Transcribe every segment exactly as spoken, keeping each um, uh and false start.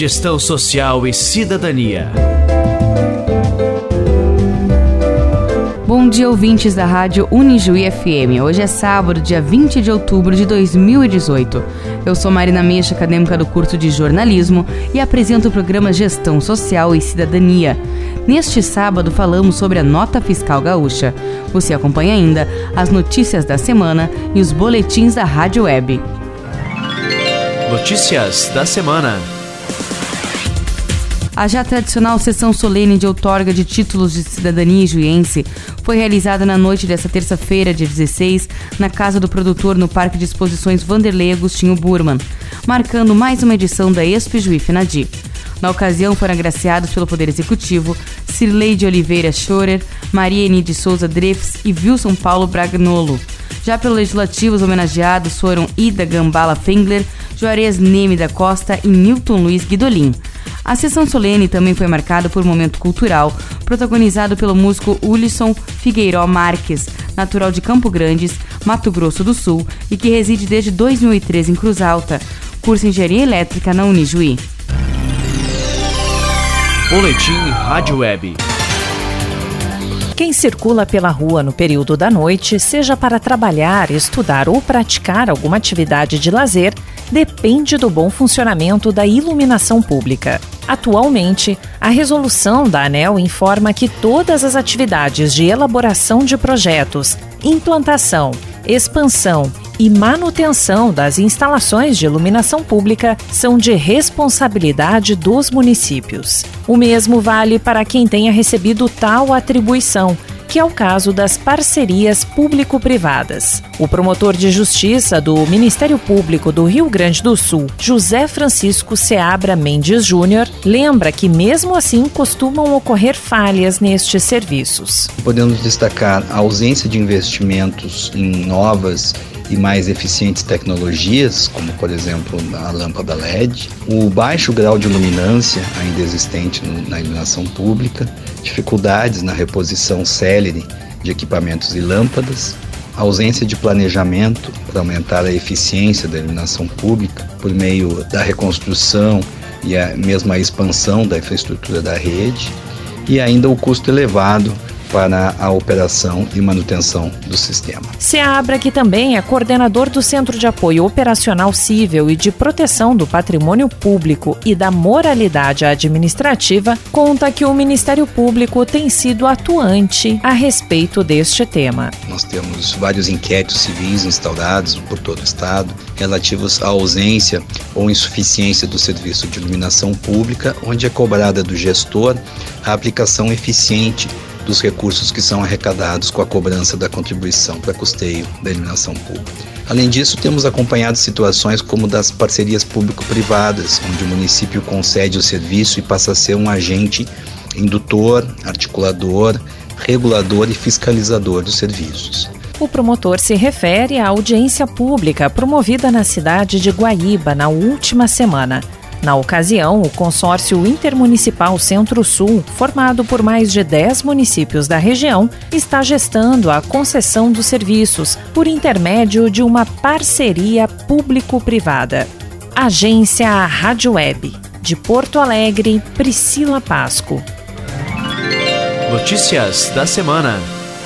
Gestão Social e Cidadania. Bom dia, ouvintes da Rádio Unijuí F M. Hoje é sábado, dia vinte de outubro de dois mil e dezoito. Eu sou Marina Mecha, acadêmica do curso de jornalismo, e apresento o programa Gestão Social e Cidadania. Neste sábado falamos sobre a nota fiscal gaúcha. Você acompanha ainda as notícias da semana e os boletins da Rádio Web. Notícias da semana. A já tradicional sessão solene de outorga de títulos de cidadania ijuiense foi realizada na noite desta terça-feira, dia dezesseis, na Casa do Produtor, no Parque de Exposições Vanderlei Agostinho Burman, marcando mais uma edição da Expo Ijuí Finadi. Na ocasião, foram agraciados pelo Poder Executivo Cirlei de Oliveira Schorer, Maria Eni de Souza Drefs e Wilson Paulo Bragnolo. Já pelo Legislativo, os homenageados foram Ida Gambala Fengler, Juarez Neme da Costa e Newton Luiz Guidolin. A sessão solene também foi marcada por um momento cultural, protagonizado pelo músico Ulisson Figueiró Marques, natural de Campo Grandes, Mato Grosso do Sul, e que reside desde dois mil e treze em Cruz Alta, curso Engenharia Elétrica na Unijuí. Boletim Rádio Web. Quem circula pela rua no período da noite, seja para trabalhar, estudar ou praticar alguma atividade de lazer, depende do bom funcionamento da iluminação pública. Atualmente, a resolução da ANEEL informa que todas as atividades de elaboração de projetos, implantação, expansão e manutenção das instalações de iluminação pública são de responsabilidade dos municípios. O mesmo vale para quem tenha recebido tal atribuição, que é o caso das parcerias público-privadas. O promotor de justiça do Ministério Público do Rio Grande do Sul, José Francisco Seabra Mendes Júnior, lembra que mesmo assim costumam ocorrer falhas nestes serviços. Podemos destacar a ausência de investimentos em novas e mais eficientes tecnologias, como por exemplo a lâmpada L E D, o baixo grau de luminância ainda existente na iluminação pública, dificuldades na reposição célere de equipamentos e lâmpadas, a ausência de planejamento para aumentar a eficiência da iluminação pública por meio da reconstrução e a mesma expansão da infraestrutura da rede, e ainda o custo elevado para a operação e manutenção do sistema. Seabra, que também é coordenador do Centro de Apoio Operacional Cível e de Proteção do Patrimônio Público e da Moralidade Administrativa, conta que o Ministério Público tem sido atuante a respeito deste tema. Nós temos vários inquéritos civis instaurados por todo o Estado relativos à ausência ou insuficiência do serviço de iluminação pública, onde é cobrada do gestor a aplicação eficiente dos recursos que são arrecadados com a cobrança da contribuição para custeio da iluminação pública. Além disso, temos acompanhado situações como das parcerias público-privadas, onde o município concede o serviço e passa a ser um agente indutor, articulador, regulador e fiscalizador dos serviços. O promotor se refere à audiência pública promovida na cidade de Guaíba na última semana. Na ocasião, o consórcio intermunicipal Centro-Sul, formado por mais de dez municípios da região, está gestando a concessão dos serviços por intermédio de uma parceria público-privada. Agência Rádio Web. De Porto Alegre, Priscila Pasco. Notícias da semana.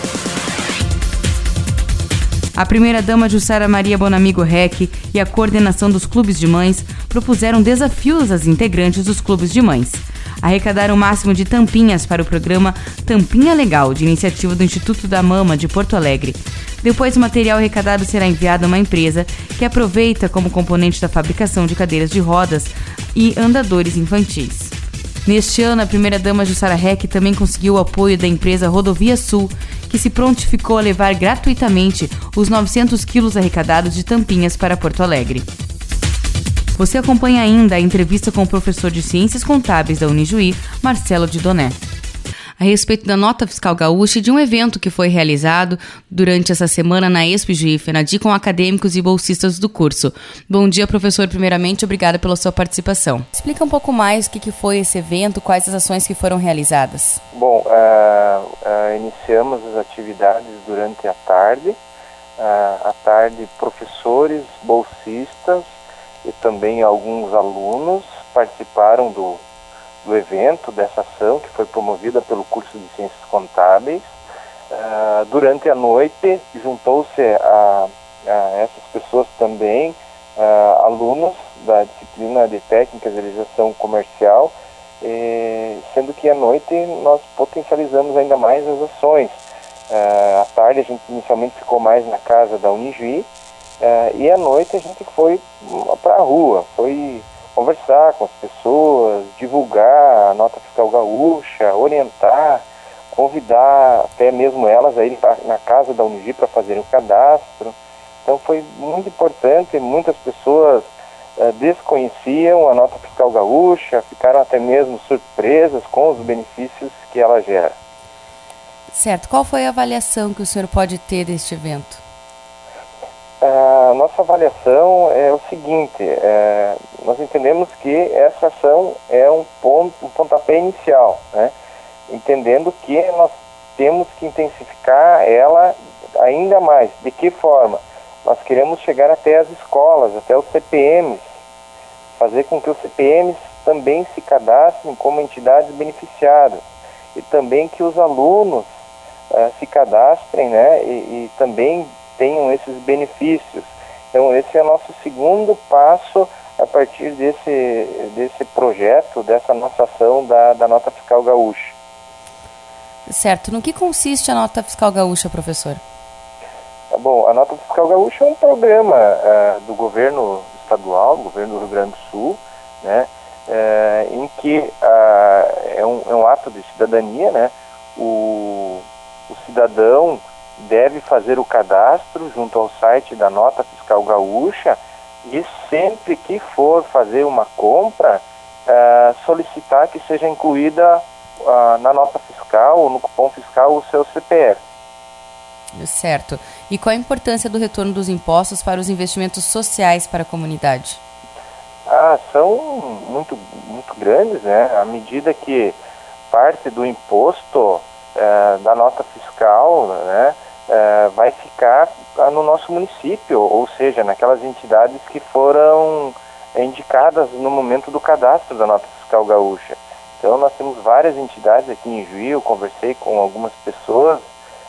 A primeira-dama Jussara Maria Bonamigo Rec e a coordenação dos clubes de mães propuseram desafios às integrantes dos clubes de mães. Arrecadaram o máximo de tampinhas para o programa Tampinha Legal, de iniciativa do Instituto da Mama de Porto Alegre. Depois, o material arrecadado será enviado a uma empresa que aproveita como componente da fabricação de cadeiras de rodas e andadores infantis. Neste ano, a primeira-dama Jussara Rec também conseguiu o apoio da empresa Rodovia Sul, que se prontificou a levar gratuitamente os novecentos quilos arrecadados de tampinhas para Porto Alegre. Você acompanha ainda a entrevista com o professor de Ciências Contábeis da Unijuí, Marcelo de Doné, a respeito da nota fiscal gaúcha e de um evento que foi realizado durante essa semana na Expo Ijuí Finadi com acadêmicos e bolsistas do curso. Bom dia, professor. Primeiramente, obrigada pela sua participação. Explica um pouco mais o que, que foi esse evento, quais as ações que foram realizadas. Bom, uh, uh, iniciamos as atividades durante a tarde. Uh, à tarde, professores, bolsistas e também alguns alunos participaram do, do evento, dessa ação que foi promovida pelo curso de Ciências Contábeis. Uh, durante a noite, juntou-se a, a essas pessoas também, uh, alunos da disciplina de Técnicas de Realização Comercial, eh, sendo que à noite nós potencializamos ainda mais as ações. Uh, à tarde a gente inicialmente ficou mais na casa da Unijuí, uh, e à noite a gente foi para a rua, foi conversar com as pessoas, divulgar a nota fiscal gaúcha, orientar, convidar até mesmo elas a irem na casa da Unijuí para fazerem o cadastro. Então foi muito importante, muitas pessoas uh, desconheciam a nota fiscal gaúcha, ficaram até mesmo surpresas com os benefícios que ela gera. Certo. Qual foi a avaliação que o senhor pode ter deste evento? A nossa avaliação é o seguinte, é, nós entendemos que essa ação é um, ponto, um pontapé inicial, né? Entendendo que nós temos que intensificar ela ainda mais. De que forma? Nós queremos chegar até as escolas, até os C P Ms, fazer com que os C P Ms também se cadastrem como entidades beneficiadas e também que os alunos uh, se cadastrem, né, e, e também tenham esses benefícios. Então esse é o nosso segundo passo a partir desse, desse projeto, dessa nossa ação da, da Nota Fiscal Gaúcha. Certo. No que consiste a Nota Fiscal Gaúcha, professor? Tá bom, a Nota Fiscal Gaúcha é um programa uh, do governo estadual, do governo do Rio Grande do Sul, né, uh, em que uh, é, um, é um ato de cidadania, né, o, o cidadão deve fazer o cadastro junto ao site da Nota Fiscal Gaúcha e sempre que for fazer uma compra, uh, solicitar que seja incluída uh, na nota fiscal ou no cupom fiscal o seu C P F. Certo. E qual a importância do retorno dos impostos para os investimentos sociais para a comunidade? Ah, são muito, muito grandes, né? À medida que parte do imposto uh, da nota fiscal, né, Uh, vai ficar uh, no nosso município, ou seja, naquelas entidades que foram indicadas no momento do cadastro da Nota Fiscal Gaúcha. Então nós temos várias entidades aqui em Juí, eu conversei com algumas pessoas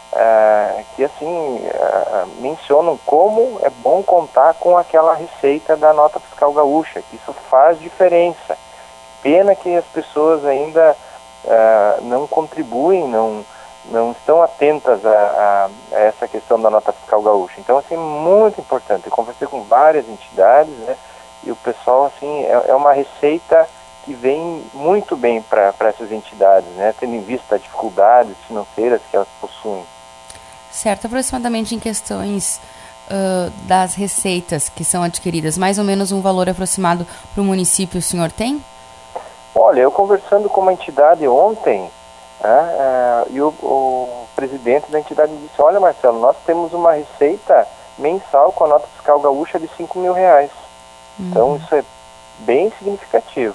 uh, que assim uh, mencionam como é bom contar com aquela receita da Nota Fiscal Gaúcha, que isso faz diferença. Pena que as pessoas ainda uh, não contribuem, não não estão atentas a, a, a essa questão da Nota Fiscal Gaúcha. Então, assim, muito importante. Eu conversei com várias entidades, né, e o pessoal, assim, é, é uma receita que vem muito bem para essas entidades, né, tendo em vista as dificuldades financeiras que elas possuem. Certo. Aproximadamente em questões uh, das receitas que são adquiridas, mais ou menos um valor aproximado para o município o senhor tem? Olha, eu conversando com uma entidade ontem, É, é, e o, o presidente da entidade disse, olha Marcelo, nós temos uma receita mensal com a Nota Fiscal Gaúcha de cinco mil reais. Uhum. Então isso é bem significativo.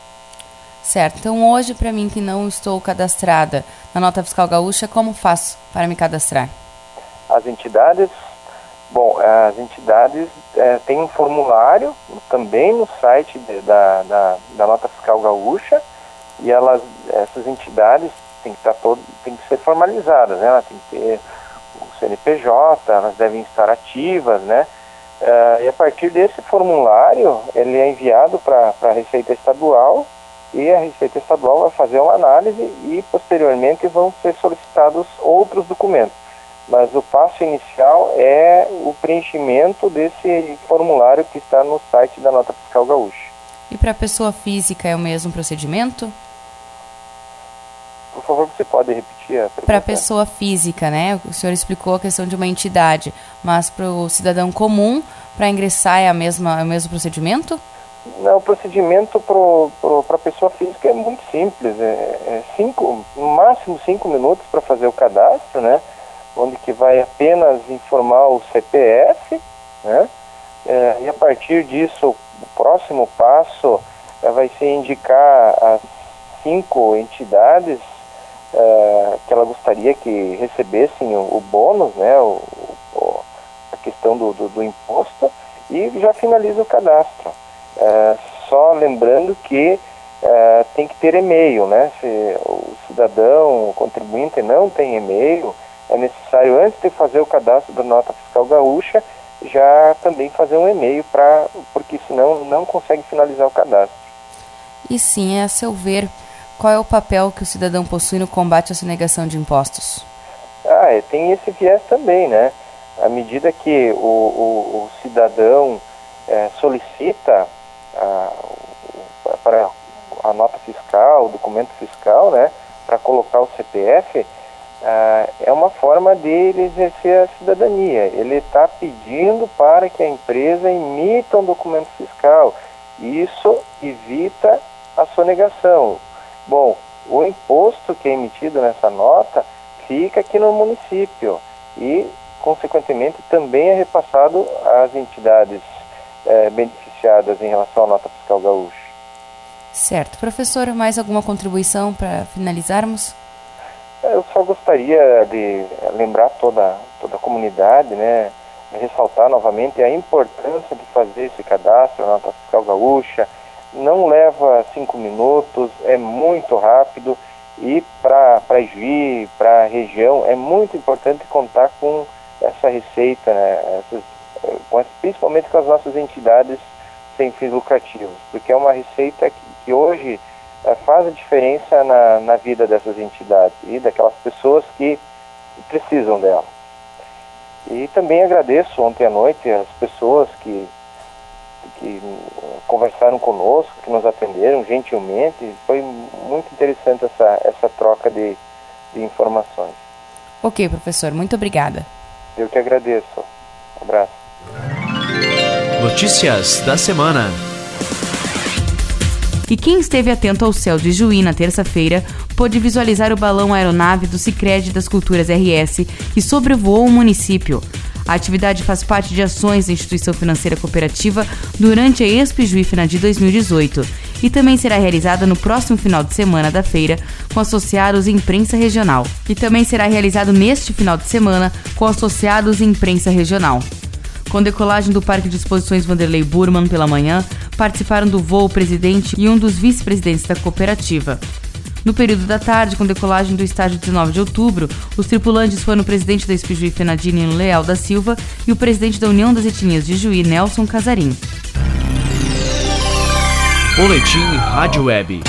Certo, então hoje para mim que não estou cadastrada na Nota Fiscal Gaúcha, como faço para me cadastrar? As entidades, bom, as entidades é, têm um formulário também no site de, da, da, da Nota Fiscal Gaúcha, e elas, essas entidades tem que, estar todo, tem que ser formalizadas, né? Ela tem que ter o C N P J, elas devem estar ativas, né? Uh, e a partir desse formulário, ele é enviado para a Receita Estadual, e a Receita Estadual vai fazer uma análise e, posteriormente, vão ser solicitados outros documentos. Mas o passo inicial é o preenchimento desse formulário que está no site da Nota Fiscal Gaúcha. E para a pessoa física é o mesmo procedimento? Por favor, você pode repetir a pergunta? Para a pessoa física, né? O senhor explicou a questão de uma entidade, mas para o cidadão comum, para ingressar é, a mesma, é o mesmo procedimento? Não, o procedimento para a pessoa física é muito simples. É, é cinco, no máximo cinco minutos para fazer o cadastro, né? Onde que vai apenas informar o C P F, né? É, e a partir disso, o próximo passo é, vai ser indicar as cinco entidades Uh, que ela gostaria que recebessem o, o bônus, né, o, o, a questão do, do, do imposto, e já finaliza o cadastro. Uh, só lembrando que uh, tem que ter e-mail, né? Se o cidadão, o contribuinte não tem e-mail, é necessário, antes de fazer o cadastro da nota fiscal gaúcha, já também fazer um e-mail, pra, porque senão não consegue finalizar o cadastro. E sim, a seu ver, qual é o papel que o cidadão possui no combate à sonegação de impostos? Ah, é, tem esse viés também, né? À medida que o, o, o cidadão é, solicita a, para a nota fiscal, o documento fiscal, né, para colocar o C P F, ah, é uma forma dele exercer a cidadania. Ele está pedindo para que a empresa emita um documento fiscal. Isso evita a sonegação. Bom, o imposto que é emitido nessa nota fica aqui no município e, consequentemente, também é repassado às entidades eh, beneficiadas em relação à nota fiscal gaúcha. Certo. Professor, mais alguma contribuição para finalizarmos? Eu só gostaria de lembrar toda, toda a comunidade, né, ressaltar novamente a importância de fazer esse cadastro na nota fiscal gaúcha. Não leva cinco minutos, é muito rápido e para Ijuí, para a região, é muito importante contar com essa receita, né, essas, com, principalmente com as nossas entidades sem fins lucrativos, porque é uma receita que, que hoje é, faz a diferença na, na vida dessas entidades e daquelas pessoas que precisam dela. E também agradeço ontem à noite as pessoas que que conversaram conosco, que nos atenderam gentilmente. Foi muito interessante essa, essa troca de, de informações. Ok, professor, muito obrigada. Eu que agradeço. Um abraço. Notícias da semana. E quem esteve atento ao céu de Ijuí na terça-feira pôde visualizar o balão aeronave do Sicredi das Culturas R S, que sobrevoou o município. A atividade faz parte de ações da instituição financeira cooperativa durante a Expo Ijuí Finadi dois mil e dezoito e também será realizada no próximo final de semana da feira com associados em imprensa regional. E também será realizado neste final de semana com associados em imprensa regional. Com decolagem do Parque de Exposições Vanderlei Burman pela manhã, participaram do voo o presidente e um dos vice-presidentes da cooperativa. No período da tarde, com decolagem do estádio dezenove de outubro, os tripulantes foram o presidente da Expo Ijuí Finadi, Nino Leal da Silva, e o presidente da União das Etnias de Ijuí, Nelson Casarim. Boletim Rádio Web.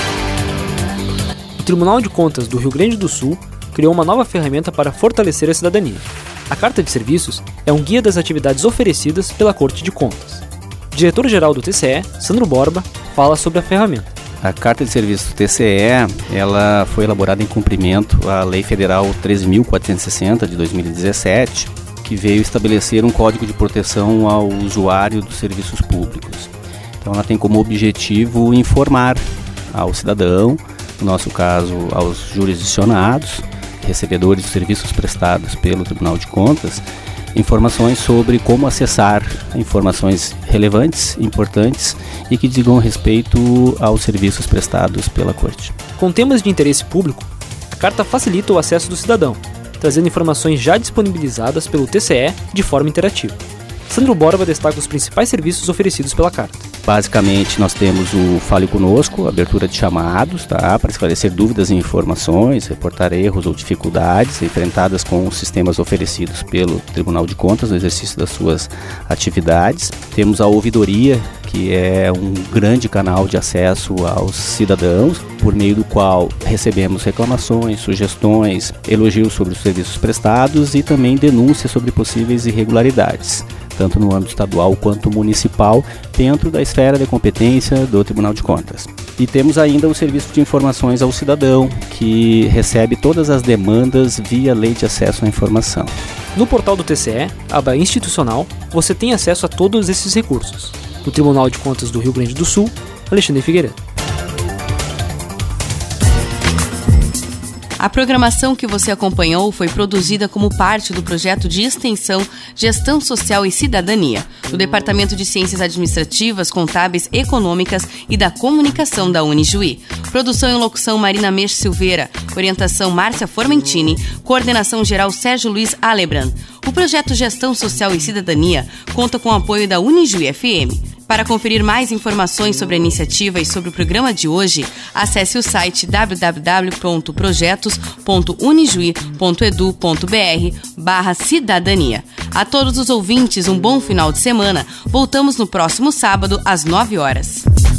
O Tribunal de Contas do Rio Grande do Sul criou uma nova ferramenta para fortalecer a cidadania. A Carta de Serviços é um guia das atividades oferecidas pela Corte de Contas. O diretor-geral do T C E, Sandro Borba, fala sobre a ferramenta. A Carta de Serviços do T C E, ela foi elaborada em cumprimento à Lei Federal treze mil quatrocentos e sessenta de dois mil e dezessete, que veio estabelecer um código de proteção ao usuário dos serviços públicos. Então ela tem como objetivo informar ao cidadão, no nosso caso aos jurisdicionados, recebedores de serviços prestados pelo Tribunal de Contas, informações sobre como acessar informações relevantes, importantes e que digam respeito aos serviços prestados pela Corte. Com temas de interesse público, a Carta facilita o acesso do cidadão, trazendo informações já disponibilizadas pelo T C E de forma interativa. Sandro Borba destaca os principais serviços oferecidos pela Carta. Basicamente, nós temos o Fale Conosco, abertura de chamados, tá, para esclarecer dúvidas e informações, reportar erros ou dificuldades enfrentadas com os sistemas oferecidos pelo Tribunal de Contas no exercício das suas atividades. Temos a Ouvidoria, que é um grande canal de acesso aos cidadãos, por meio do qual recebemos reclamações, sugestões, elogios sobre os serviços prestados e também denúncias sobre possíveis irregularidades, tanto no âmbito estadual quanto municipal, dentro da esfera de competência do Tribunal de Contas. E temos ainda o Serviço de Informações ao Cidadão, que recebe todas as demandas via Lei de Acesso à Informação. No portal do T C E, aba institucional, você tem acesso a todos esses recursos. No Tribunal de Contas do Rio Grande do Sul, Alexandre Figueiredo. A programação que você acompanhou foi produzida como parte do projeto de extensão Gestão Social e Cidadania, do Departamento de Ciências Administrativas, Contábeis, Econômicas e da Comunicação da Unijuí. Produção e locução Marina Meix Silveira, orientação Márcia Formentini, coordenação geral Sérgio Luiz Alebrand. O projeto Gestão Social e Cidadania conta com o apoio da Unijuí F M. Para conferir mais informações sobre a iniciativa e sobre o programa de hoje, acesse o site w w w ponto projetos ponto unijuí ponto edu ponto b r barra cidadania. A todos os ouvintes, um bom final de semana. Voltamos no próximo sábado, às nove horas.